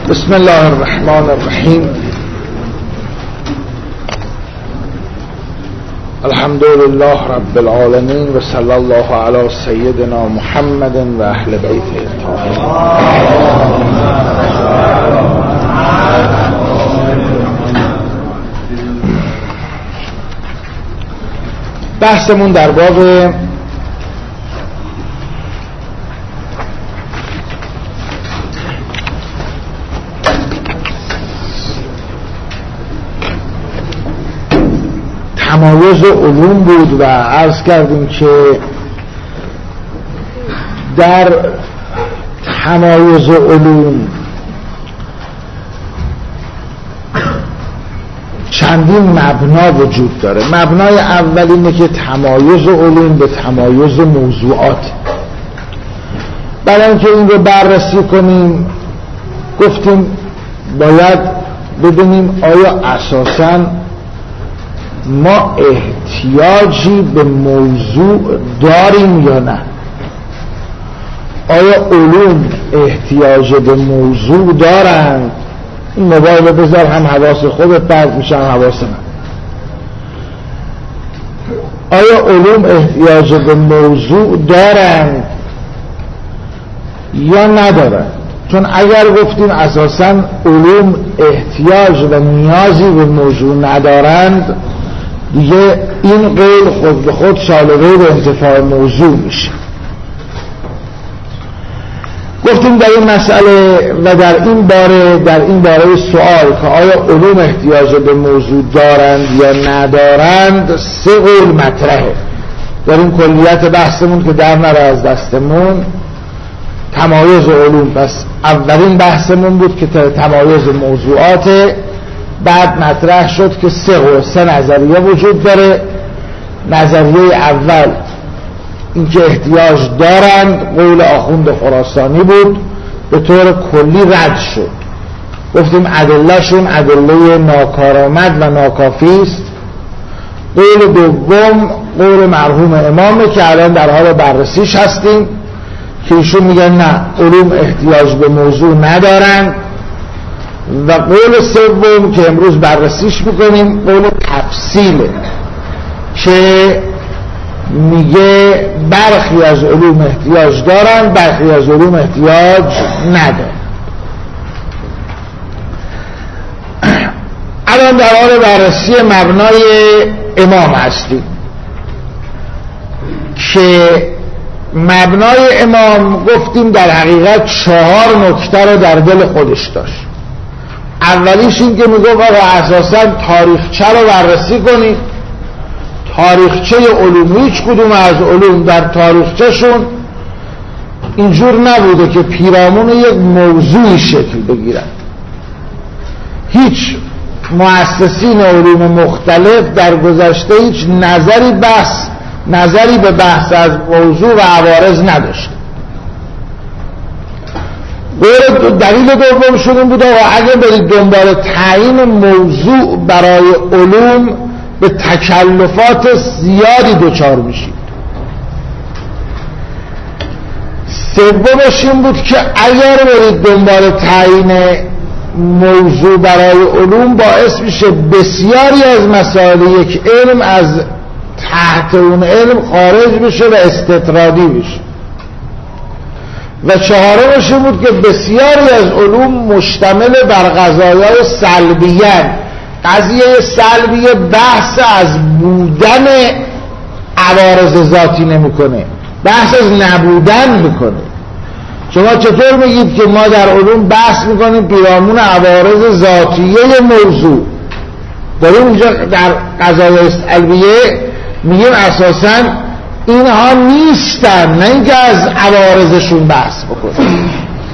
بسم الله الرحمن الرحیم. الحمد لله رب العالمین و صلی الله علی سیدنا محمد و اهل بیته الطاهرین. بحثمون در باب تمایز علوم بود و عرض کردیم که در تمایز علوم چندین مبنا وجود داره. مبنای اول اینه که تمایز علوم به تمایز موضوعات. برای اینکه این رو بررسی کنیم گفتیم باید ببینیم آیا اساساً ما احتیاجی به موضوع داریم یا نه. آیا علوم احتیاج به موضوع دارند؟ این موبایل رو بذار، هم حواس خودت پرت میشه هم حواس من. آیا علوم احتیاج به موضوع دارند یا ندارند؟ چون اگر گفتیم اساساً علوم احتیاج و نیازی به موضوع ندارند، دیگه این قول خود به خود سالوه به انتفاع موضوع میشه. گفتیم در این مسئله و در این باره سوال که آیا علوم احتیاج به موضوع دارند یا ندارند، سه قول مطرحه. در این کلیت بحثمون که در نره از دستمون تمایز علوم. پس اولین بحثمون بود که تمایز موضوعات. بعد مطرح شد که سه نظریه وجود داره. نظریه اول اینکه احتیاج دارند قول آخوند خراسانی بود، به طور کلی رد شد. گفتیم ادلهشون ادله ناکارآمد و ناکافی است. قول دوم قول مرحوم امامه که الان در حال بررسیش هستیم، که ایشون میگن نه، علوم احتیاج به موضوع ندارند. و قول سوم که امروز بررسیش میکنیم قول تفصیله که میگه برخی از علوم احتیاج دارن، برخی از علوم احتیاج ندارن. الان در حال بررسی مبنای امام هستیم که مبنای امام گفتیم در حقیقت 4 نکته رو در دل خودش داشت. اولیش این که میگه آقا اساساً تاریخچه رو بررسی کنید. تاریخچه علوم، هیچ کدوم از علوم در تاریخچهشون اینجور نبوده که پیرامون یک موضوعی شکل بگیرن. هیچ مؤسسین علوم مختلف در گذشته هیچ نظری به بحث از موضوع و عوارض نداشت. دلیل دومشون این بود اگه برید دنبال تعیین موضوع برای علوم به تکلفات زیادی دچار میشید. سومش این بود که اگر برید دنبال تعیین موضوع برای علوم باعث میشه بسیاری از مسائل یک علم از تحت اون علم خارج بشه و استطرادی بشه. و چهارمش بود که بسیاری از علوم مشتمل بر قضایای سلبیان. قضیه سلبیه بحث از بودن عوارض ذاتی نمیکنه، بحث از نبودن میکنه. شما چطور میگید که ما در علوم بحث میکنیم پیرامون عوارض ذاتیه موضوع؟ داریم اونجا در قضایای سلبیه میگیم اساساً اینها نیستن، نه اینکه از عوارضشون بحث بکنیم.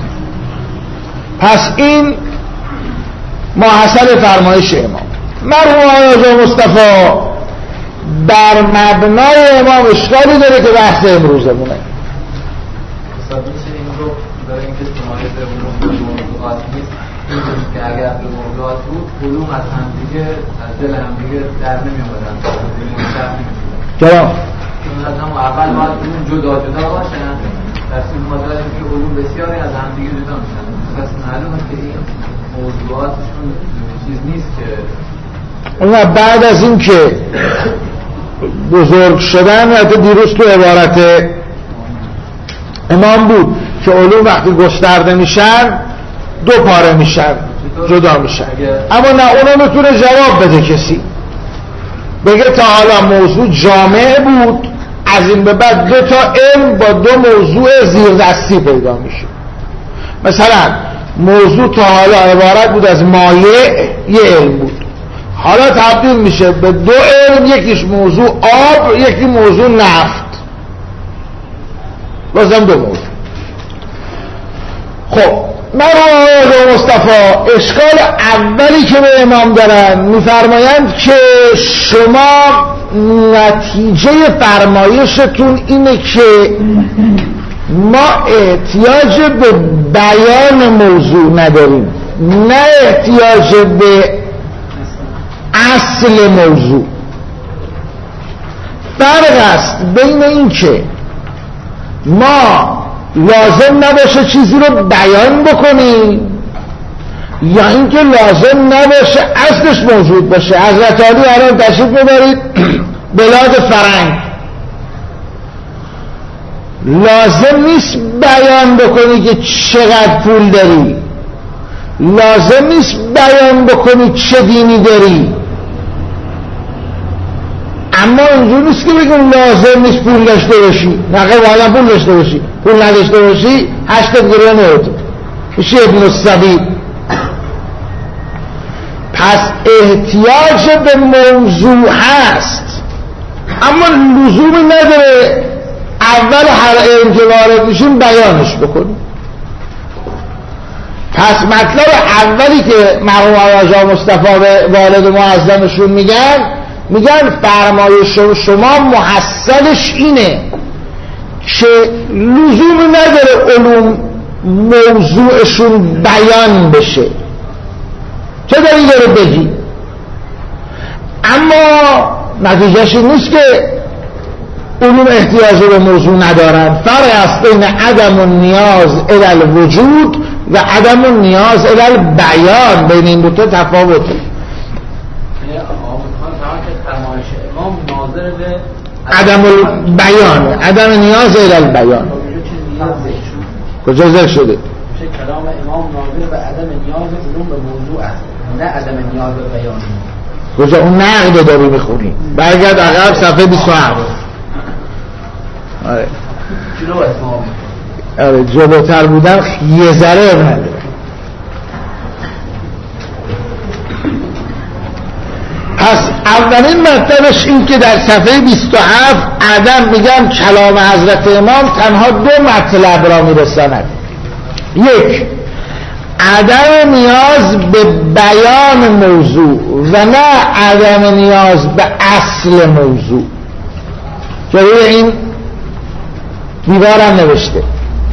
پس این ماحصل فرمایش امام. مرحوم آقا مصطفی در مبنای امام اشکالی داره که بحث امروزمونه. این رو برای اینکه تمایز علوم به موضوعات نیست، که اگر به موضوعات بود علوم از همدیگه از دل همدیگه در نمی‌آمدن، چرا؟ چون از همون اول باید علوم جدا باشن. در صورت که علوم بسیاری از همدیگه جدا میشن. پس محل معلومه که این موضوعاتشون چیز نیست که اون بعد از این که بزرگ شدن و دیروز تو عبارت امام بود که علوم وقتی گسترده میشن دو پاره میشن، جدا میشن. اما نه، اونو میتونه جواب بده کسی، بگه تا حالا موضوع جامع بود، از این به بعد دو تا علم با دو موضوع زیردستی پیدا میشه. مثلا موضوع تا حالا عبارت بود از مایع، یه علم بود، حالا تبدیل میشه به دو علم، یکیش موضوع آب، یکی موضوع نفت، لازم دو موضوع. خب مرحوم مصطفی اشکال اولی که به امام دارن میفرمایند که شما نتیجه فرمایشتون اینه که ما احتیاج به بیان موضوع نداریم، نه احتیاج به اصل موضوع. فرق است بین این که ما لازم نباشه چیزی رو بیان بکنیم یا اینکه لازم نباشه اصلش موجود باشه. حضرت علی الان تشریف ببرید بلاد فرنگ، لازم نیست بیان بکنی که چقدر پول داری، لازم نیست بیان بکنی چه دینی داری، اما اینجور نیست که بگیم لازم نیست پول داشته باشی، نقل باید پول داشته باشی، پول نداشته باشی 80 گرون اوتو میشه ابن السبیل. پس احتیاج به موضوع هست، اما لزومی نداره اول هر علم که وارد میشیم بیانش بکنیم. پس مطلب اولی که مرحوم آقا مصطفی به والد معظمشون میگن فرمایش شما محصلش اینه که لزومی نداره علوم موضوعشون بیان بشه، چه داری داره بگی، اما نتیجهش این نیست که علوم احتیاج به موضوع ندارن. فرق است بین عدم النیاز الی الوجود و عدم النیاز الی البیان، بین این دوتا تفاوته. عدم البیان، عدم نیاز الی البیان. کجا ذکر شده؟ کلام امام ناظر به عدم نیاز علوم به موضوع است، نه عدم نیاز به بیان. کجا اون نقد داری میخونی؟ برگرد عقب صفحه 27. آره جلو اسمام، آره جلوتر بودن یه ذره نداره. پس اولین مطلبش این که در صفحه 27 عدم میگن کلام حضرت امام تنها دو مطلب را میرساند. یک، عدم نیاز به بیان موضوع و نه عدم نیاز به اصل موضوع. جلوی این دیوارم نوشته.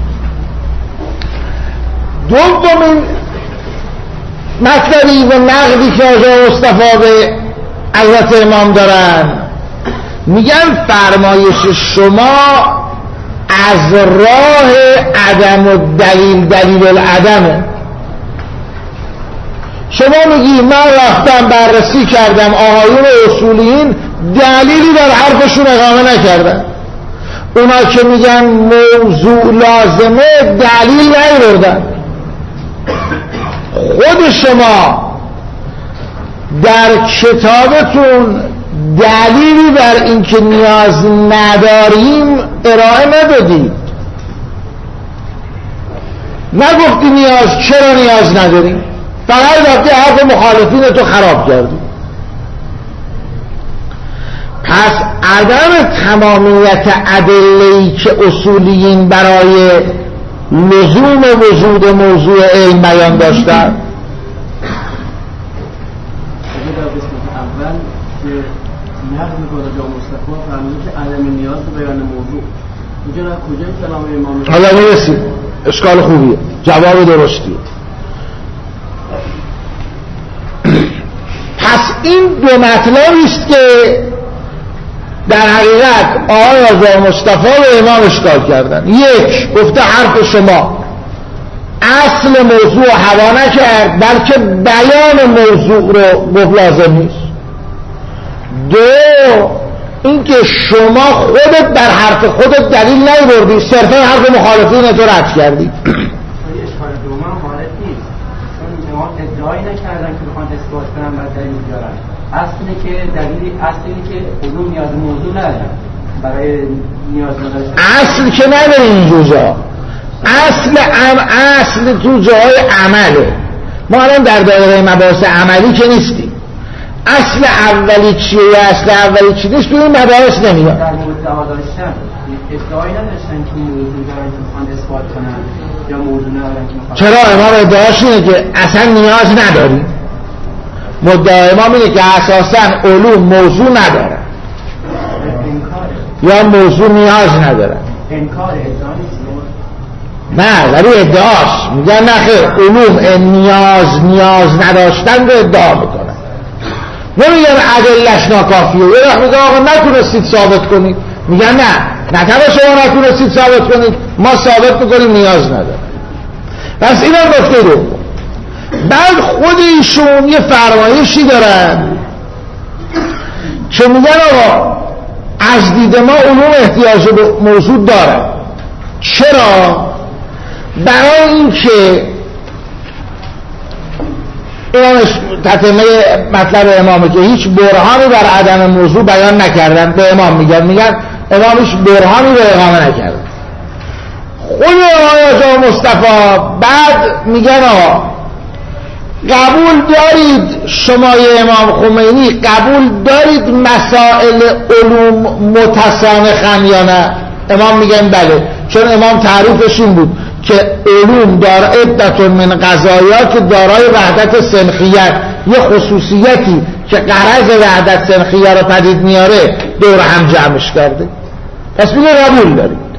دومین مطلبی و نقدی که آقا مصطفی به حضرت امام دارن، میگن فرمایش شما از راه عدم و دلیل العدمه. شما میگی من رفتم بررسی کردم آقایون اصولیین دلیلی در حرفشون اقامه نکردن، اونا که میگن موضوع لازمه دلیل نیاوردن. خود شما در کتابتون دلیلی بر این که نیاز نداریم ارائه ندادید، نگفتی چرا نیاز نداریم، فقط رفتی حرف مخالفین تو خراب کردی. پس عدم تمامیت ادله‌ای که اصولیین برای لزوم وجود موضوع علم بیان داشتن، اول که نقد میکنه جا مصطفی فرموده که عدم نیاز به بیان موضوع، اینجا را کجای کلام امام؟ حالا میرسیم، اشکال خوبیه، جواب درستیه. پس این دو مطلبی است که در حقیقت آقای آقا مصطفی به امام اشکال کردن. یک، گفته حرف شما اصل موضوع هوا نکرد بلکه بیان موضوع رو گفت لازم نیست. دو اینکه شما خودت بر حرف خودت دلیل نیاوردی، صرفا حرف مخالفین تو رد کردی. اشکال دوم وارد نیست، چون ما ادعایی نکردن که بخوان اثبات کنن بعد دلیل بیارن. اصلی که دلیلی اصلی که علوم نیاز موضوع ندارن برای نیاز نداشتن. اصل که نداره این جزا، اصل تو جای عمله. ما الان در دایره مباحث عملی که نیستیم. اصل اولی چیه یا اصل اولی چی نیست تو این مباحث نمیاد. در مورد دعوا داشتن ادعایی نداشتن که موضوع دارن که بخوان اثبات کنن یا موضوع ندارن که بخوان. چرا امام ادعاش اینه که اصلا نیاز نداریم. مدعای امام اینه که اساسا علوم موضوع ندارن یا موضوع نیاز ندارن. انکار ادعا نیست. نه ولی ادعاش میگن نه خیر علوم نیاز نداشتن رو ادعا میکنن. نمیگن ادلش ناکافیه. یه وقت میگن آقا نتونستید ثابت کنید، میگن نه تنها شما نتونستید ثابت کنید، ما ثابت میکنیم نیاز نداره. پس این هم گفته دوم. بعد خود ایشون یه فرمایشی دارن که میگن آقا از دید ما علوم احتیاج به موضوع داره. چرا؟ برای اینکه امامش تتمه مطلب امامه که هیچ برهانی بر عدم موضوع بیان نکردن. به امام میگن امامش برهانی به اقامه نکردن. خود آقای مصطفی بعد میگن آقا قبول دارید شمای امام خمینی قبول دارید مسائل علوم متسامخن یا نه؟ امام میگن بله، چون امام تعریفش این بود که علوم دار عدت من قضایات دارای وحدت سنخیت، یه خصوصیتی که قرض وحدت سنخیه رو پدید میاره دور هم جمعش کرده. پس میگه قبول دارید.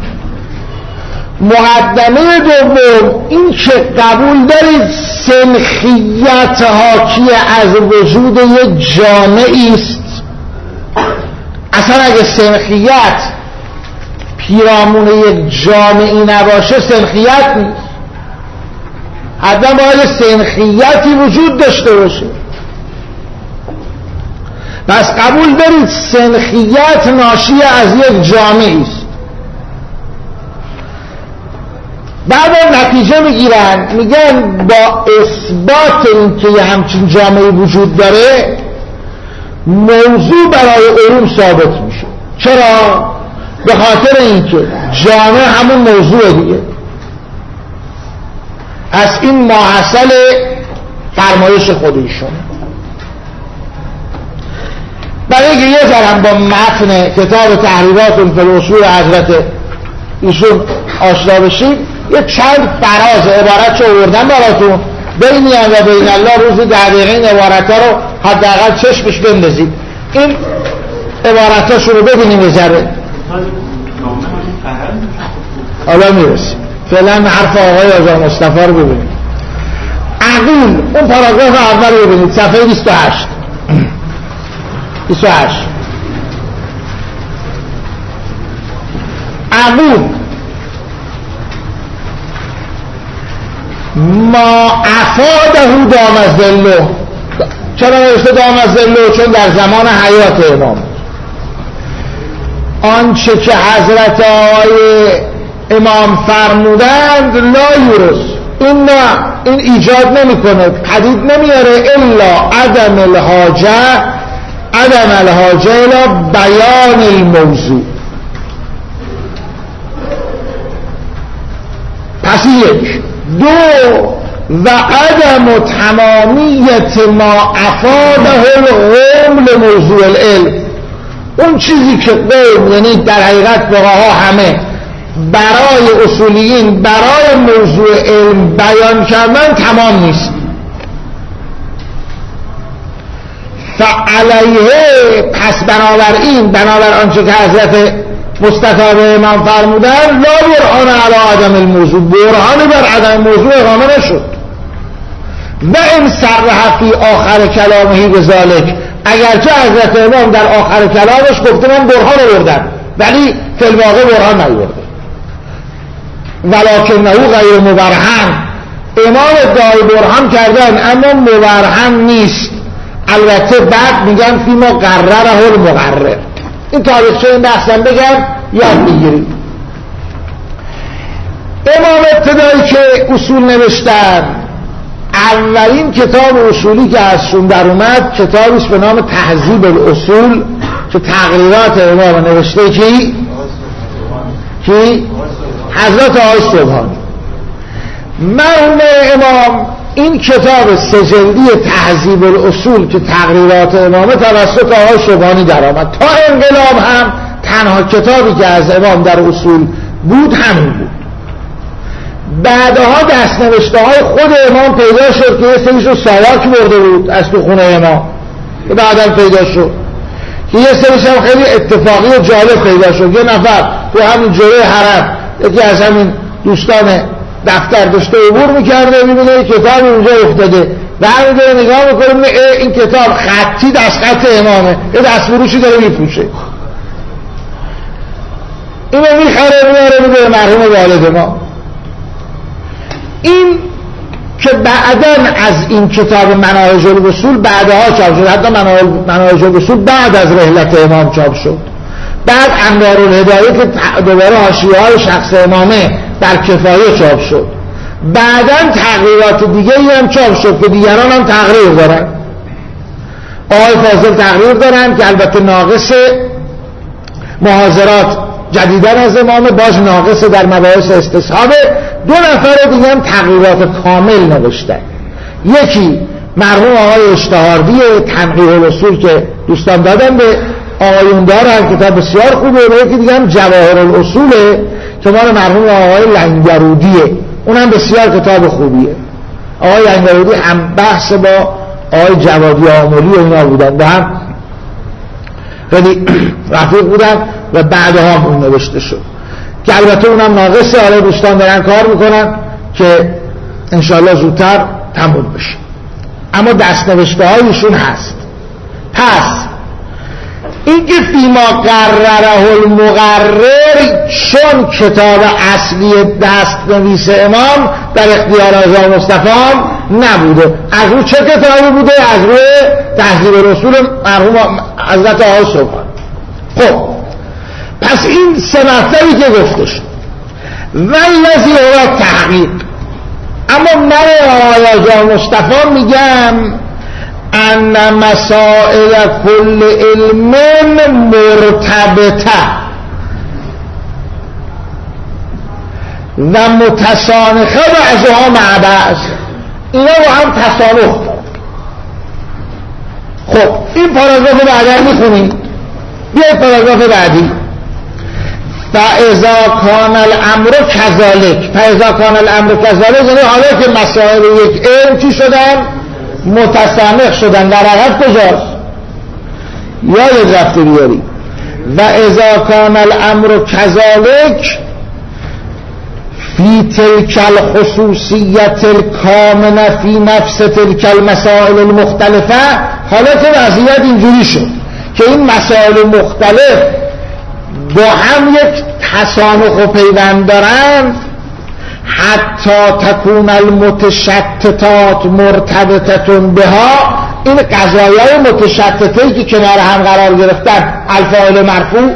مقدمه دوم این که قبول دارید سنخیت حاکی از وجود یک جامعی است. اصلا اگه سنخیت پیرامون یک جامعی نباشه سنخیت نیست. حتما باید سنخیتی وجود داشته باشه. پس قبول دارید سنخیت ناشی از یک جامعی است. بعد نتیجه میگیرن میگن با اثبات این که یه همچین جامعی وجود داره موضوع برای علوم ثابت میشه. چرا؟ به خاطر اینکه جامعه همون موضوع دیگه. از این ماحصل فرمایش خودشون. برای اینکه یه ذرم با متن کتاب تحریرات فی الاصول حضرت ایشون آشنا بشید، یه چند فراز عبارت رو آوردن براتون. بینی و بین الله روزی 10 دقیقه این عبارت ها رو حداقل چشمش بندازید. این عبارت هاشون رو ببینیم یه ذره. حالا میرسیم. فعلا حرف آقای آقا مصطفی رو ببینیم. عقول اون پاراگراف اول رو ببینید، صفحه 28. عقول ما افاده دام الظل. چرا نوشته دام الظل؟ چون در زمان حیات امام آنچه که حضرت آقای امام فرمودند لا یورس، این ایجاد نمی کنه، پدید نمیاره الا عدم الحاجه الى بیان الموضوع. پس یک. دو و عدم تمامیت ما افاده القوم لموضوع العلم. اون چیزی که قوم یعنی در حقیقت فقها همه برای اصولیین برای موضوع علم بیان کردن تمام نیست. فعلیه پس بنابر آنچه که حضرت مصطفی به امام فرمودن لا برهان علی عدم الموضوع، برهانی بر عدم موضوع اقامه نشد. و این صرح فی آخر کلامه بذالک، اگرچه حضرت امام در آخر کلامش گفته من برهان آوردم ولی فی الواقع برهان نیاورده. ولکنه غیر مبرهن، امام ادعای برهان کردن اما مبرهن نیست. البته بعد میگن فی ما قرره المقرر. این تاریخچه این بحثم بگم یاد میگیریم. امام ابتدایی که اصول نوشتن، اولین کتاب اصولی که ازشون در اومد کتابیست به نام تهذیب الاصول که تقریرات امام نوشته. کی؟ حضرت آقای سبحانی. مرحوم امام این کتاب سه‌جلدی تهذیب الاصول که تقریرات امامه توسط آقای سبحانی در آمد. تا انقلاب هم تنها کتابی که از امام در اصول بود همین بود. بعدها دستنوشته های خود امام پیدا شد که یه سریشو ساواک برده بود از تو خونه امام که بعدا پیدا شد، که یه سریش هم خیلی اتفاقی و جالب پیدا شد. یه نفر تو همین جلوی حرم یکی از همین دوستان دفتر داشته عبور میکرده، میبینه یه کتاب اونجا افتاده و همین نگاه میکنه این کتاب خطی دست خط امامه، یه دستفروشی داره میپوشه، اینو میخره میاره میده مرحوم والد ما. این که بعداً از این کتاب مناهج الاصول بعدها چاپ شد، حتی مناهج الاصول بعد از رحلت امام چاپ شد. بعد انوار الهدایه که دوباره حاشیه‌های شخص امامه در کفایه چاپ شد. بعداً تقریرات دیگه هم چاپ شد که دیگران هم تقریر دارن. آقای فاضل تقریر دارن که البته ناقص محاضرات جدیدن از امامه، باز ناقص در مباحث استصحابه. دو نفر دیگه هم تقریرات کامل نوشتن. یکی مرحوم آقای اشتهاردی تنقیح الاصول که دوستان دادن به آقایون دارن، کتاب بسیار خوبه. و یکی دیگه هم جواهر الاصوله که مال مرحوم آقای لنگرودیه، اونم بسیار کتاب خوبیه. آقای لنگرودی هم بحث با آقای جوادی آملی و اینا بودن، به هم خیلی رفیق بودن و بعدها هم اون نوشته شد که البته اونم ناقصه. حالا دوستان دارن کار میکنن که انشاءالله زودتر تموم بشه، اما دستنوشته هایشون هست. پس این که فیما قرره المقرر چون کتاب اصلی دستنویس امام در اختیار آقا مصطفی نبوده، از رو چه کتابی بوده؟ از روی تهذیب رسول مرحوم حضرت آقای سبحانی. خب پس این سه مطلبی که گفته شد والذی هو تحقیق. اما من آقای مصطفی میگم ان مسائل کل علم مرتبطه و متسانخه بعضها مع بعض، اینا با هم تسانخ دارن. خب این پاراگراف بعدا میخونیم. بیاید پاراگراف بعدی. فاذا کان الامر کذالک. فاذا کان الامر کذالک یعنی حالا که مسائل یک علم چی شدن؟ متسامح شدن. در عقب کجاست؟ یاد رفته بیاری. و اذا کان الامر کذالک فی تلک الخصوصیت الکامنه فی نفس تلک المسائل المختلفه. حالا که وضعیت اینجوری شد که این مسائل مختلف با هم یک تسامح و پیوند دارند، حتی تکون المتشتتات مرتبطتون بها. این قضایای متشتته‌ای که کنار هم قرار گرفتن، الفاعل مرفوع،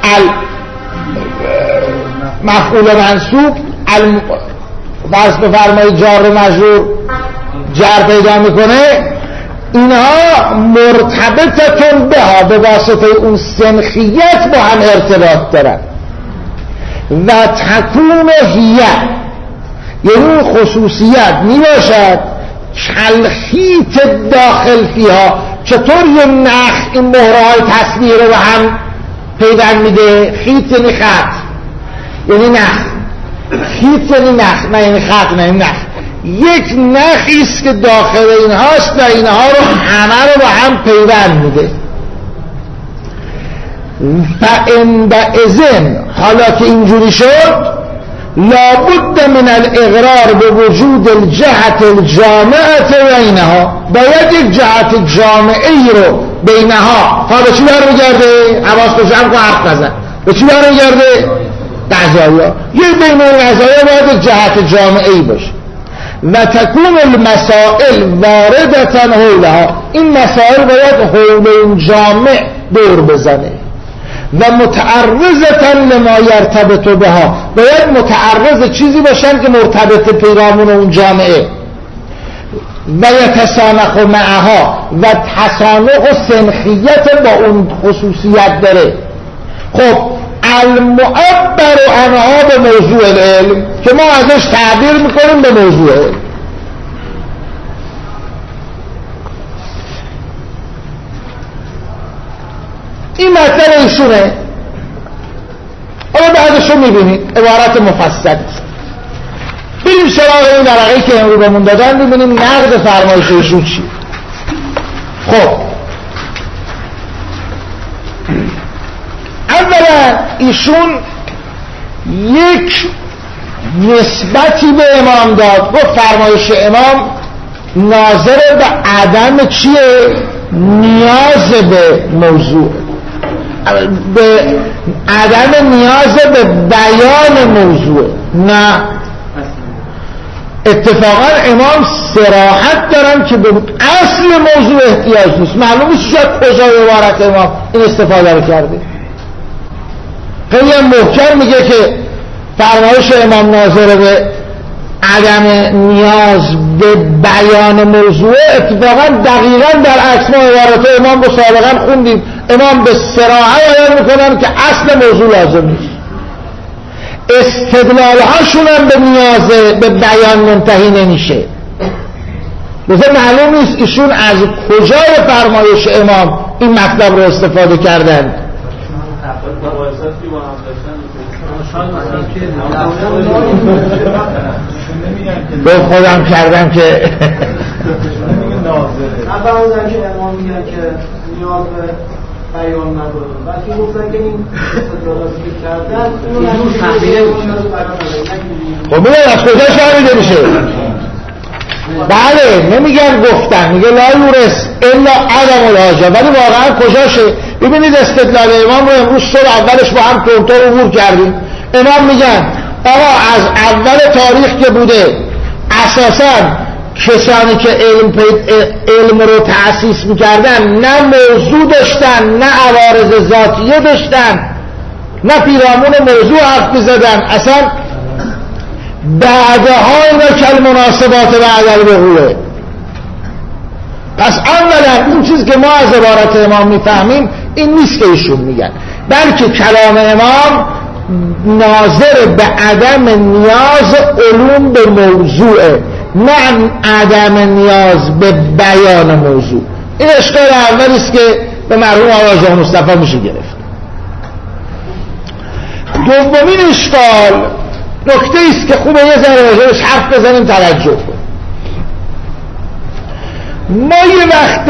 مفعول منصوب، بس بفرمایید جار و مجرور جر پیدا میکنه، اینها مرتبطتون بها، به واسطه اون سنخیت با هم ارتباط دارن. و تکون هیه یعنی اون خصوصیت میباشد کلخیت داخل فیها. چطور یه نخ این مهرهای تصویر رو هم پیوند میده؟ خیت یعنی خط، یعنی نخ. خیت یعنی نخ، نه یعنی خط، نه یعنی نخ. یک نخیست که داخل اینهاست و اینها رو همه رو با هم پیوند میده. فعندئذ حالا که اینجوری شد لابد من الاقرار به وجود الجهت الجامعه بینها. باید یک جهت جامعه رو بینها. ها به چی برمیگرده؟ حواس تو جمع کن، حرف نزن. به چی برمیگرده؟ قضایا. یه بین القضایا باید جهت جامعه‌ای باشه و تکون المسائل واردتا حولها، این مسائل باید حول این جامع دور بزنه و متعرضتا لما یرتبط بها، باید متعرض چیزی باشن که مرتبط پیرامون اون جامعه و یتسانخ معها و تسانخ و سنخیت با اون خصوصیت داره. خب المعبر عنها به موضوع العلم که ما ازش تعبیر میکنیم به موضوع علم. این مطلب ایشونه. حالا بعدشو میبینید عبارت مفصل. بریم سراغ این ورقه‌ای که امروز بهمون دادن ببینیم نقد فرمایش ایشون چیه. خب اولا ایشون یک نسبتی به امام داد، گفت فرمایش امام ناظر به عدم چیه؟ نیاز به موضوع، به عدم نیاز به بیان موضوع. نه، اتفاقا امام صراحت دارن که به اصل موضوع احتیاج نیست. معلوم نیست شاید کجای عبارت امام این استفاده رو کرده. خیلی محکم میگه که فرمایش امام ناظر به عدم نیاز به بیان موضوع. اتفاقا دقیقا در عکس ما عبارت امام رو سابقا خوندیم، امام به صراحت بیان میکنن که اصل موضوع لازم نیست. استدلال هاشون هم به نیاز به بیان منتهی نمیشه. مثلا معلوم نیست ایشون از کجای فرمایش امام این مطلب رو استفاده کردن. به خودم کردم که نفرمودن که امام میگن که نیاز به بیان نداره، بلکه گفتن که این استدلالاتی که کردن اون تحمیله خب میگن از کجا فهمیده میشه؟ بله نمیگن گفتن، میگه لا یورث الا عدم الحاجه، ولی واقعا کجاشه؟ ببینید استدلال امام رو امروز صبح اولش با هم تونتون عبور کردیم. امام میگن آقا از اول تاریخ که بوده اساساً کسانی که علم رو تأسیس میکردن نه موضوع داشتن، نه عوارض ذاتیه داشتن، نه پیرامون موضوع حرف میزدن، اصلا بعدها اینا کل مناسبات بعد الوقوعه. پس اولا این چیز که ما از عبارت امام میفهمیم این نیست که ایشون میگن، بلکه کلام امام ناظر به عدم نیاز علوم به موضوعه، نه عدم نیاز به بیان موضوع. این اشکال اولی است که به مرحوم آقا جان مصطفی میشه گرفت. دومین اشکال نکته است که خوبه یه ذره راجعش حرف بزنیم توجه کنیم. ما یه وقت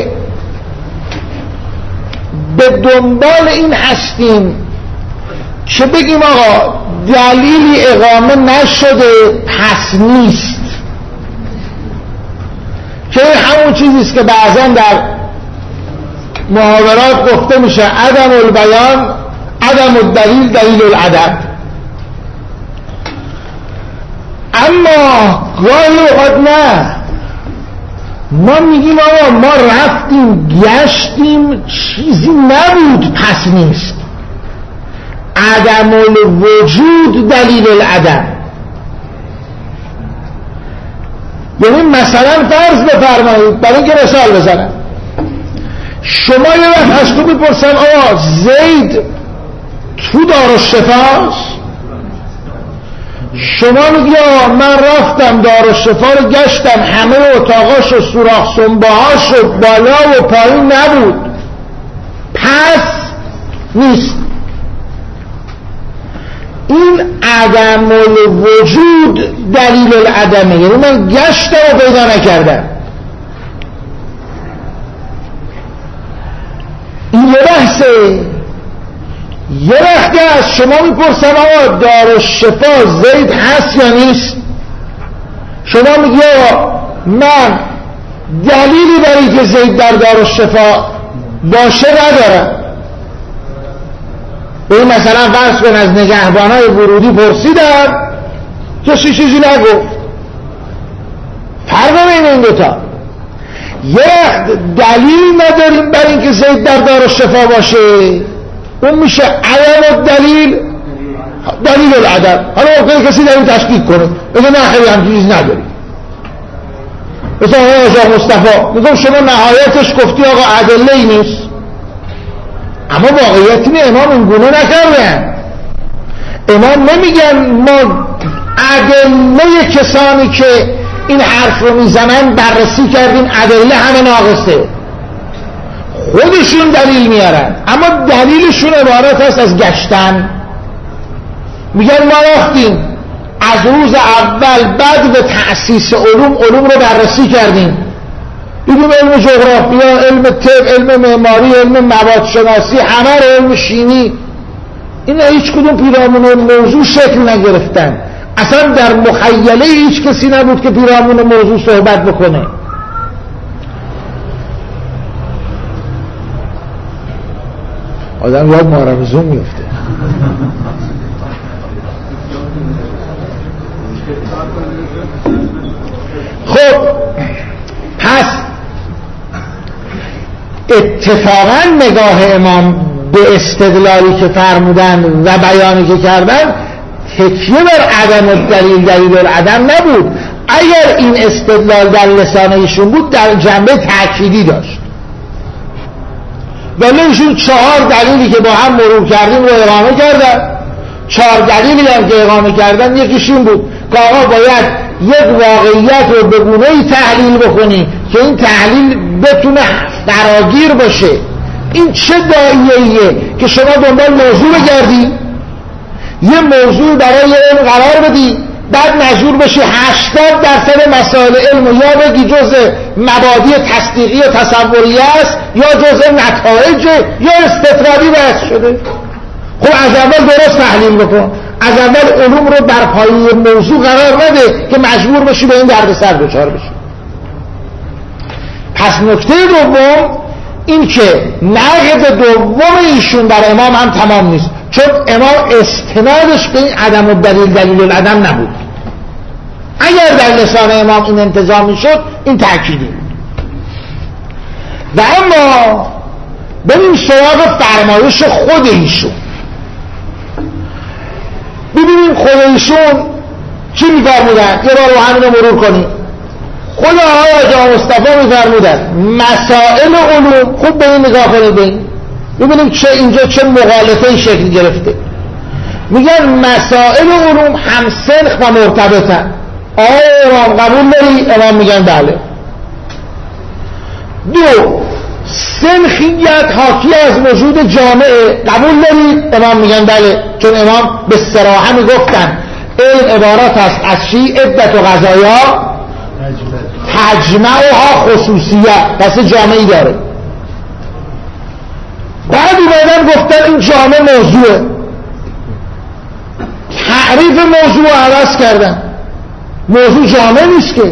به دنبال این هستیم که بگیم آقا دلیلی اقامه نشده پس نیست، که همون چیزیست که بعضا در محاورات گفته میشه عدم البیان عدم الدلیل دلیل العدم. اما گاهی اوقات نه، ما میگیم آقا ما رفتیم گشتیم چیزی نبود پس نیست. عدم الوجود دلیل العدم. یعنی مثلا فرض بفرمایید برای اینکه مثال بزنم، شما یه وقت از تو میپرسن آقا زید تو دارالشفاست؟ شما میگی آقا من رفتم دارالشفا رو گشتم، همه اتاقاش و سوراخ سنباهاش و بالا و پایین نبود پس نیست. این عدم الوجود دلیل العدمه، یعنی من گشتم و پیدا نکردم. این یه بحثه. یه وقتی از شما میپرسم آقا دارالشفا زید هست یا نیست، شما میگی آقا من دلیلی برای که زید در دارالشفا باشه ندارم. به مثلا فرض کن از نگهبانای ورودی پرسیدم کسی چیزی نگفت. فرق بین این دوتا، یه دلیل نداریم برای اینکه زید در دارالشفا باشه، اون میشه عدم دلیل، دلیل العدم. حالا ممکنه کسی دلیل تشکیک کنه بگه نه خیلی هم چیز نداریم، مثلا آقا مصطفی میگم شما نهایتش گفتی آقا ادله ای نیست، اما واقعیت اینه امام این گونه نکردن. امام نمیگن ما ادله کسانی که این حرف رو میزنن بررسی کردیم ادله همه ناقصه، خودشون دلیل میارن اما دلیلشون عبارت هست از گشتن. میگن ما رفتیم از روز اول بعد به تأسیس علوم رو بررسی کردیم، دیدیم علم جغرافیا، علم طب، علم معماری، علم مواد شناسی، همه رو، علم شیمی، این هیچ کدوم پیرامون موضوع شکل نگرفتن. اصلا در مخیله هیچ کسی نبود که پیرامون موضوع صحبت بکنه. آدم یاد مارمزون میفته. خب پس اتفاقا نگاه امام به استدلالی که فرمودن و بیانی که کردن تکیه بر عدم دلیل العدم نبود. اگر این استدلال در لسان ایشون بود در جنبه تأکیدی داشت، ولی ایشون 4 دلیلی که با هم مرور کردیم رو اقامه کردن. 4 دلیلی هم که اقامه کردن یکیشون بود که آقا باید یک واقعیت رو به گونه‌ای تحلیل بکنی که این تحلیل بتونه فراگیر باشه. این چه داعیه‌ایه که شما دنبال موضوع بگردی، یه موضوع برای علم قرار بدی، بعد مجبور بشی 80% مسائل علم یا بگی جزء مبادی تصدیقی و تصوری است یا جزء نتایج یا استطرادی بحث شده. خب از اول درست تحلیل بکن، از اول علوم رو بر پایه موضوع قرار نده که مجبور بشی به این دردسر دچار بشی. پس نکته دوم این که نقد دوم ایشون بر امام هم تمام نیست، چون امام استنادش به این عدم دلیل العدم نبود. اگر در لسان امام این انتظام میشد این تأکیدی بود. و اما بریم سراغ فرمایش خود ایشون، ببینیم خود ایشون چی میفرمودن. یه بار رو همینو مرور کنیم. خود آقای آقا مصطفی میفرمودن مسائل علوم، خوب به این نگاه کنید ببینیم چه اینجا چه مغالطه‌ای شکل گرفته. میگن مسائل علوم هم سنخ و مرتبطن. آیا امام قبول داری؟ امام میگن بله. 2 سنخیت حاکی از وجود جامعه قبول دارید؟ امام میگن بله، چون امام به صراحه میگفتن این عبارت است از چی؟ عدت و قضایا تجمعها خصوصیت، پس جامعی داره. بعد اومدن گفتن این جامعه موضوعه، تعریف موضوع عوض کردن، موضوع جامعه نیست که.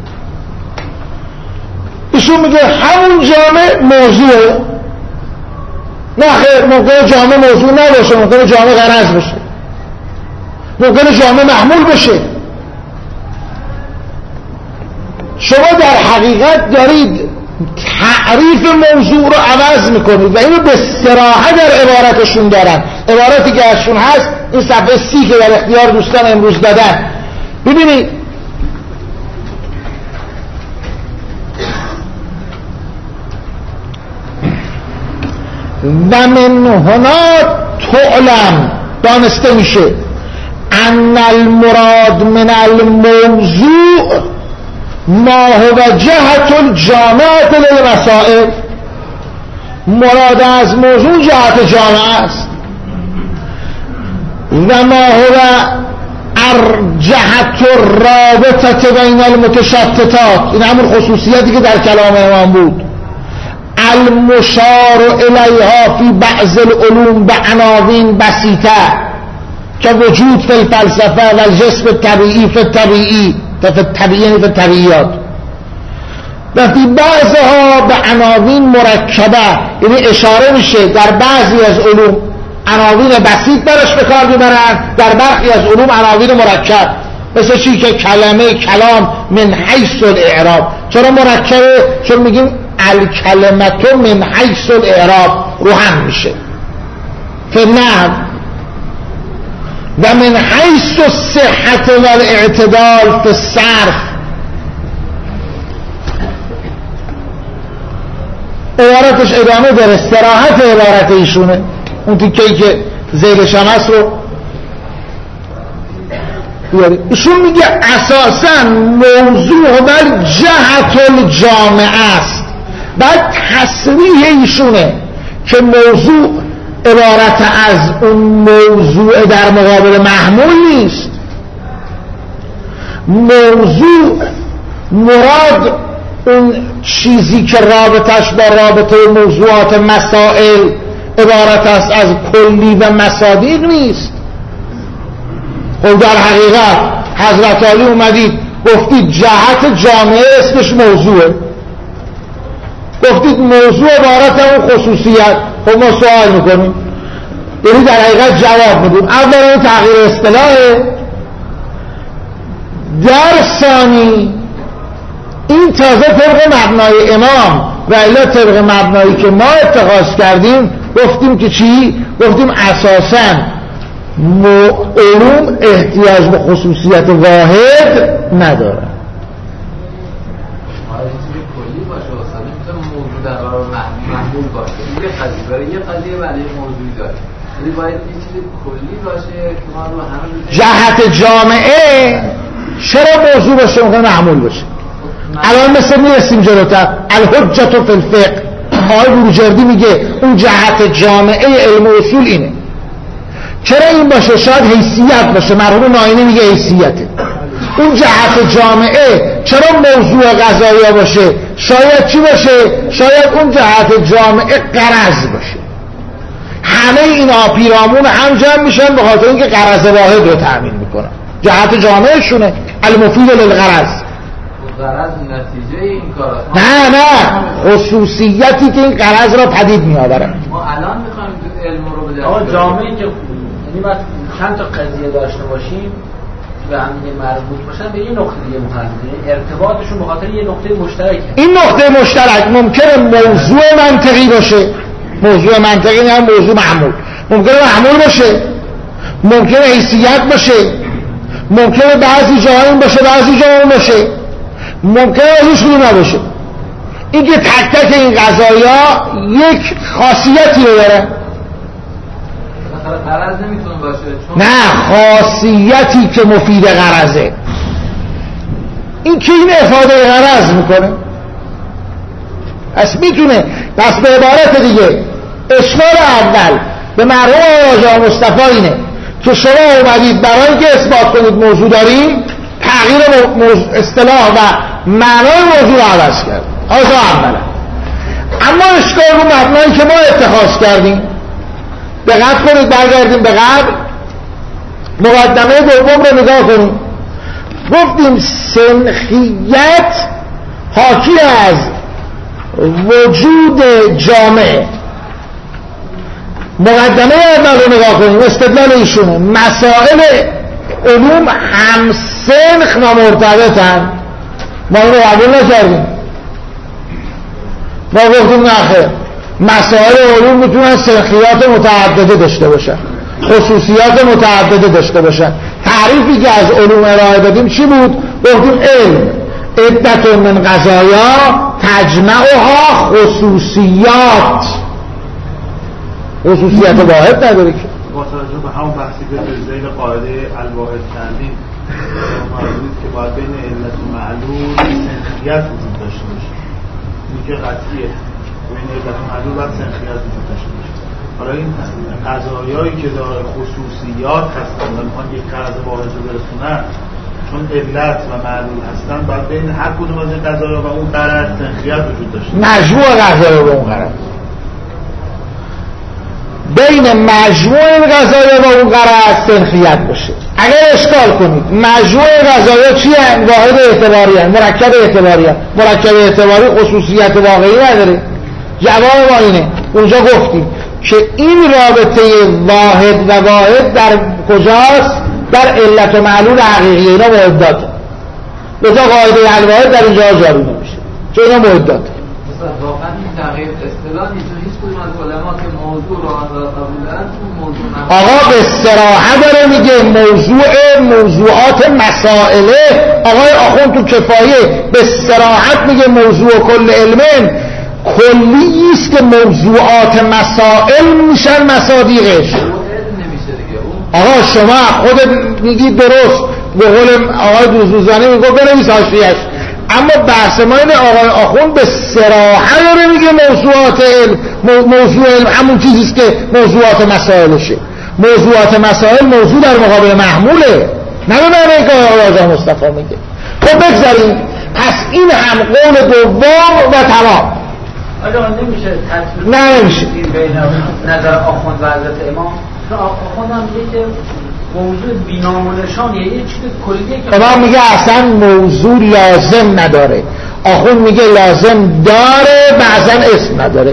ایشون میگه همون جامعه موضوعه. نه خیر، ممکنه جامعه موضوع نباشه، ممکنه جامعه غرض باشه، ممکنه جامعه محمول بشه. شما در حقیقت دارید تعریف موضوع رو عوض میکنید و اینو به صراحت در عبارتشون دارن. عبارتی که ازشون هست این صفحه 30 که در اختیار دوستان امروز دادن، ببینید و من هنا تعلم، دانسته میشه ان المراد من الموضوع ما هو جهت الجامعه للمسائل. مراد از موضوع جهت جامعه است و ما هو جهت الرابطه بین المتشتتات، این همون خصوصیتی که در کلام امام بود. المشار الیها فی بعض العلوم بعناوین بسیطه که وجود فی الفلسفه و الجسم الطبیعی فی الطبیعی فی الطبیعیات و فی بعضها به عناوین مرکبه، یعنی اشاره میشه در بعضی از علوم عناوین بسیط برش به کار میبرن، در برخی از علوم عناوین مرکب، مثل چی که کلمه کلام من حیث الاعراب. چرا مرکبه؟ چون میگیم الکلمت من حیث الاعراب رو هم میشه فنحو و من حیث الصحة والاعتدال فی الصرف. عبارتش ادامه داره، صراحت عبارت ایشونه، اون تیکه‌ای که زیدش هم هست رو بیاری. ایشون میگه اساساً موضوع بل جهت الجامعه است. بعد تصریح ایشونه که موضوع عبارت از اون موضوع در مقابل محمول نیست. موضوع مراد اون چیزی که رابطش با رابطه موضوعات مسائل عبارت است از کلی و مصادیق نیست. خب در حقیقت حضرت علی اومدید گفتید جهت جامعه اسمش موضوعه، گفتید موضوع عبارت اون خصوصیت. خب ما سوال میکنیم، یعنی در حقیقت جواب میدیم. اولا تغییر اصطلاحه، در ثانی این تازه طبق مبنای امام و الا طبق مبنایی که ما اتخاذ کردیم گفتیم که چی؟ گفتیم اساساً علوم احتیاج به خصوصیت واحد نداره. کلی باشه اصلا نمیتونه موضوع در برای محمول باشه. یه قضیه برای یه قضیه برای موضوعی داره، ولی باید یه چیز کلی باشه که ما رو همه جهت جامعه چرا موضوع باشه ممکنه محمول باشه. الان مثل میرسیم جلوتر الحجة فی الفقه، آقای بروجردی میگه اون جهت جامعه علم اصول اینه. چرا این باشه؟ شاید حیثیت باشه، مرحوم ناینی میگه حیثیته. اون جهت جامعه چرا موضوع قضایی باشه؟ شاید چی باشه؟ شاید اون جهت جامعه غرض باشه. همه اینا پیرامون هم جمع میشن به خاطر اینکه غرض واحد رو تأمین میکنن. جهت جامعه شونه المفید للغرض. غرض نتیجه این کار نه خصوصیتی که این غرض را پدید میآورد. ما الان میخوایم علم رو به دست بیاریم. جامعه که یعنی ما چند تا قضیه داشته باشیم و هم دیگه مربوط باشن به یه نقطه دیگه مخالفه، ارتباطشون به خاطر یه نقطه مشترکه. این نقطه مشترک ممکنه موضوع منطقی باشه، موضوع منطقی نه موضوع محمول، ممکنه محمول باشه، ممکنه حیثیت باشه، ممکنه بعضی جاها این باشه بعضی جاها اون باشه، ممکنه ازش رو نباشه. این که تک تک این قضایا یک خاصیتی رو داره. غرض نمیتونه باشه چون نه خاصیتی که مفید غرضه. این که این افاده غرض میکنه پس میتونه. پس به عبارت دیگه اشکال اول به مرحوم آقا مصطفی اینه که شما اومدید برای اینکه اثبات کنید موضوع داریم تغییر اصطلاح و معنای موضوع رو عوض کرد. اولا اما اشکال رو مبنایی که ما اتخاذ کردیم، دقت کنید برگردیم به قبل، مقدمه دوم رو نگاه کنید. گفتیم سنخیت حاکی از وجود جامعه. مقدمه اول رو نگاه کنید، استدلال ایشونه مسائل علوم هم سنخ و مرتبطن. ما این رو قبول نکردیم. ما گفتیم نخیر، مسائل علوم میتونن سنخیات متعدده داشته باشن، خصوصیات متعدده داشته باشن. تعریفی که از علوم ارائه دادیم چی بود؟ گفتیم علم عدت من قضایا تجمعها خصوصیات. خصوصیت واحد نداره که. با توجه به همون بحثی که به ذیل قاعده الواحد کردیم معلومید که باید بین علت و معلول سنخیت وجود داشته باشه. این که قطعیه بین علت و معلول باید سنخیت وجود داشته باشه. حالا این قضایایی که داره خصوصیات هستن و میخوان یک قرض واحد رو برسونن چون علت و معلول هستن باید بین هر کدوم از این قضایا و اون قرض سنخیت وجود داشته باشه. مجموع قضایا و اون قرض، بین مجموع قضایا و اون قرض سنخیت باشه. اگر اشکال کنید مجموع قضایا چی هست؟ واحد اعتباری هست، مرکب اعتباری هست. مرکب اعتباری خصوصیت واقعی نداره. جواب ما اینه، اونجا گفتیم که این رابطه واحد و واحد در کجاست؟ در علت و معلول حقیقی. اینا معداته، لذا قاعده الواحد در اینجا جاری نمیشه چون اینا معداته. واقعا این تغییر اصطلاح نیست. هیچ کدوم از علما که موضوع رو قبول دارن تو موضوع آقا به صراحت داره میگه موضوعات مسائله. آقای آخوند تو کفایه به صراحت میگه موضوع کل علم کلی است که موضوعات مسائل میشن مصادیقش. آقا شما خودت میگی درست، به قول آقای دوزوزانی میگه بنویس حاشیه‌اش، اما بحث ما اینه آقای آخوند به صراحت داره میگه موضوعات علم، موضوع علم همون چیزیست که موضوعات مسائلشه. موضوعات مسائل موضوع در مقابل محموله، نه به معنی که آقای آقا مصطفی میگه. خب بگذاریم، پس این هم قول دوم و تمام. آقا نمیشه تطبیق نمیشه بین نظر آخوند و حضرت امام. آخوند هم میگه که موضوع بینام و نشان یه چیز کلیه که امام میگه اصلا موضوع لازم نداره، آخوند میگه لازم داره بعضا اسم نداره.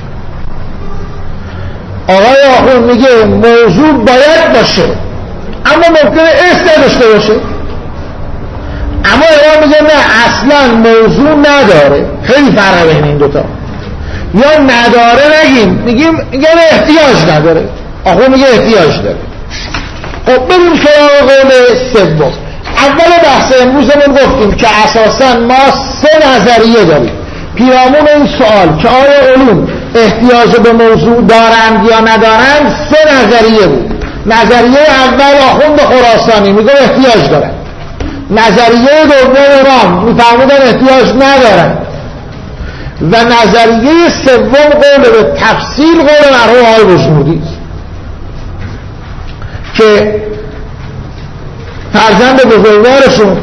آقای آخوند میگه موضوع باید باشه اما ممکنه اسم نداشته باشه، اما امام میگه نه اصلا موضوع نداره. خیلی فرق بین این دوتا. یا نداره نگیم، میگیم احتیاج نداره. آخوند میگه احتیاج داره. خب بریم سراغ قول سوم. اول بحث امروزمون گفتیم که اساسا ما 3 نظریه داریم پیرامون این سوال که آیا علوم احتیاج به موضوع دارند یا ندارند. 3 نظریه بود. نظریه اول آخوند خراسانی میگه احتیاج دارند. نظریه دوم رام میفرمودن احتیاج ندارند. و نظریه سوم قول به تفصیل قول مرحوم آقای بزرگی که فرزند بزرگوارشون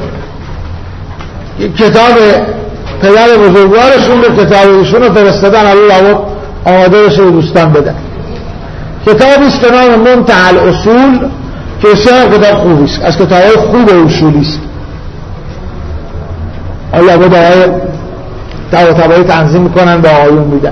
کتاب پدر بزرگوارشون به کتاب ایشون رو فرستادن، الله آماده بشه به دوستان بدن. کتابی است به نام منتهی الاصول که بسیار کتاب خوبی است، از کتاب‌های خوب اصولی است. الله به دعای طبعی تنظیم میکنن به آقایون میدن.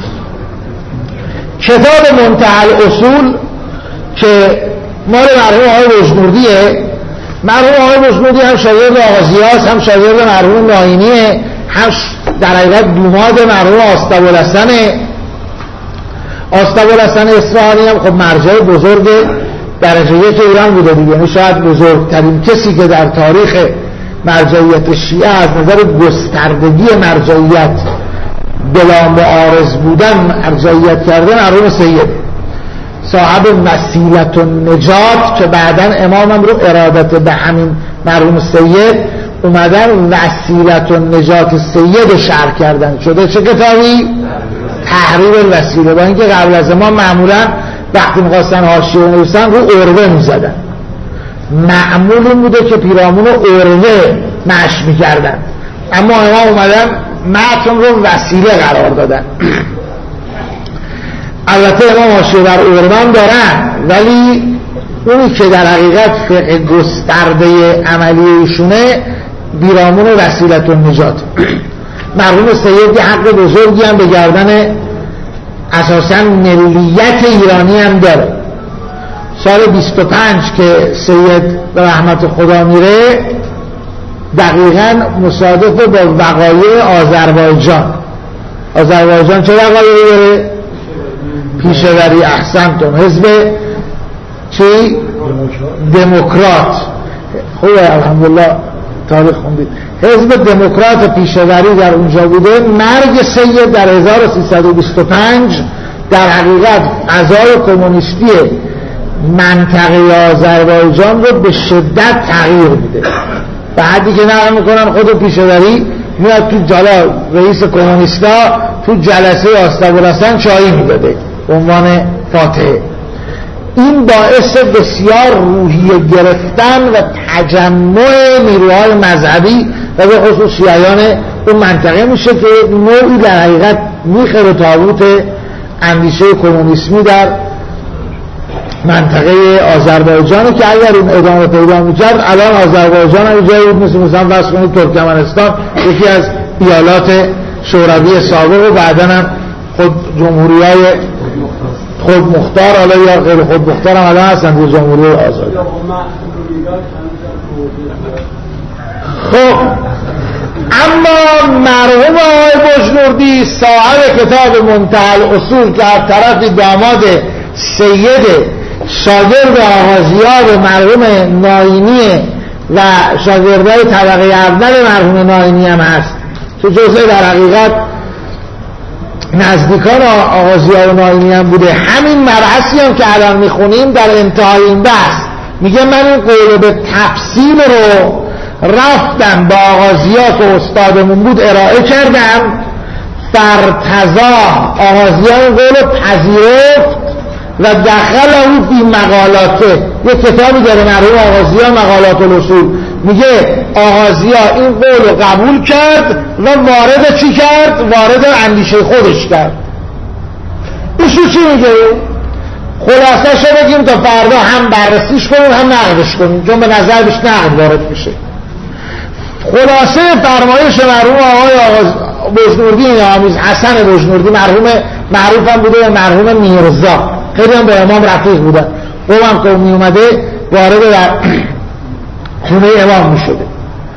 کتاب منتهی الاصول که مال مرحوم آقای بزرگیه. مرحوم آقای بزرگی هم شاگرد آغازیاست، هم شاگرد مرحوم ناینیه، هم در حقیقت دوماد مرحوم آستابالحسنه. آستابالحسن اصفهانی هم خب مرجع بزرگ درجه 1 ایران بوده دیگه، یعنی شاید بزرگترین کسی که در تاریخ مرجعیت شیعه از نظر گستردگی مرجعیت بلا معارض بودن مرجعیت کرده مرحوم سید صاحب وسیلت النجات که بعداً امامم رو ارادت به همین مرحوم سید اومدن وسیلت النجات سید شرح کردن. شده چه کتابی؟ تحریر الوسیله. با اینکه قبل از امام معمولاً وقتی می‌خواستن حاشیه بنویسن رو عروه می‌زدن، معمول این بوده که پیرامون عروه نشر می‌کردن، اما امام اومدن متن رو وسیله قرار دادن. البته امام حاشیه در عروه دارن، ولی اونی که در حقیقت فقه گسترده عملی ایشونه پیرامون وسیلت النجات. مرحوم سید حق بزرگی هم به گردن اساساً ملیت ایرانی هم داره. سال 25 که سید به رحمت خدا میره دقیقاً مصادف با وقایع آذربایجان چه وقایعی داره؟ پیشوری احسنتون حزب چی؟ دموکرات. خوبه الحمدلله تاریخ خوندید. حزب دموکرات پیشوری در اونجا بوده. مرگ سید در 1325 در حقیقت فضای کمونیستی منطقه آذربایجان رو به شدت تغییر میده. بعدی که نقل میکنن خود پیشوری میاد تو جلا رئیس کمونیستا تو جلسه آستابالحسن چایی میداده عنوان فاتحه. این باعث بسیار روحیه گرفتن و تجمع نیروهای مذهبی و به خصوص شیعیان اون منطقه میشه که نوعی در حقیقت میخه به تابوت اندیشه کمونیسمی در منطقه آذربایجان که اگر این ادامه پیدا میکرد الان آذربایجان هم جایی بود مثلا فرض کنید ترکمنستان یکی از ایالات شوروی سابق و بعداً هم خود جمهوری‌های خودمختار حالا یا غیر خودمختار هم الان هستن در جمهوری آزادی. خب اما مرحوم آقای بجنوردی صاحب کتاب منتهی الاصول که از طرف داماد سید شاگرد آغازیار مرحوم ناینی و شاگردای طبقه اول مرحوم ناینی هم هست، تو جزء در حقیقت نزدیکان آغازیار ناینی هم بوده. همین مبحثی هم که الان میخونیم در انتهای این بحث میگه من این قول به تفصیل رو رفتم با آغازیار که استادمون بود ارائه کردم، فرتضا آغازیار این قول پذیرفت و دخل او فی مقالاته. یک کتابی داره مرحوم آغازیار مقالات الاصول، میگه آغازیار این قول رو قبول کرد و وارد چی کرد؟ وارد اندیشه خودش کرد. ایشو چی میگه؟ خلاصه شو بگیم تا فردا هم بررسیش کنیم هم نقدش کنیم، چون به نظر بهش نقد وارد میشه. خلاصه فرمایش مرحوم آقای بجنوردی نامیز حسن بجنوردی، مرحوم معروف هم بوده و مرحوم میرزا، خیلی هم با امام رفیق بودن. قوم که می اومده وارد در خونه امام می شده.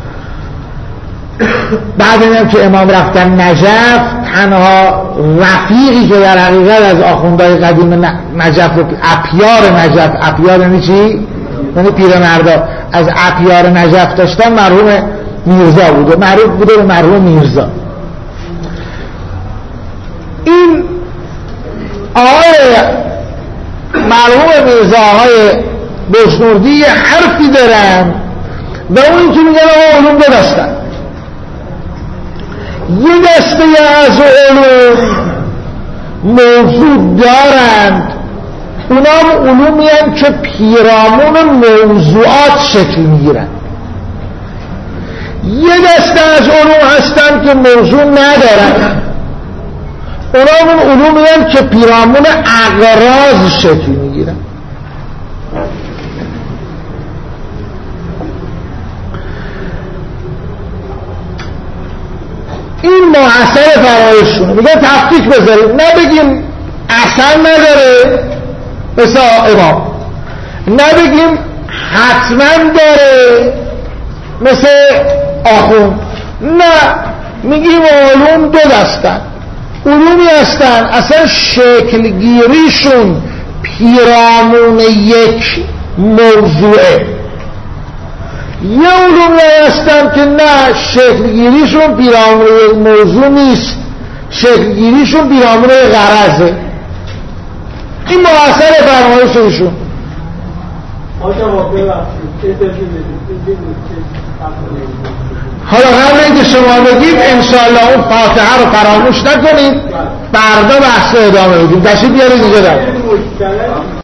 بعد اینم که امام رفتن نجف، تنها رفیقی که در حقیقت از آخوندهای قدیم نجف، اپیار نجف، اپیار یعنی چی؟ یعنی پیرمردا از اپیار نجف داشتن، مرحوم میرزا بوده، معروف بوده به مرحوم میرزا. این آقای مرحوم میرزا آقای بجنوردی حرفی دارن و اون که میگن آقا علوم دو دستن. یه دسته از علوم موضوع دارند، اونا علومی هم که پیرامون موضوعات شکل میگیرن. یه دسته از علوم هستن که موضوع ندارن، اونا اون علومی هم که پیرامون اغراض شکل میگیرن. این محصل فرایشونه، میگه تفکیک بذاریم، نبگیم اصلا نداره مثل امام، نبگیم حتما داره مثل آخوند، نه میگیم علوم دو دستن. علومی هستن اصلا شکلگیریشون پیرامون یک موضوعه، یه علومی هستن که نه شکلگیریشون پیرامون یک موضوع نیست، شکلگیریشون پیرامون غرضه. این محصل فرمایش ایشون. حالا قبل اینکه شما بگید انشاءالله اون فاتحه رو فراموش نکنید، فردا بحث ادامه بدیم. تشریف بیارید دیگه.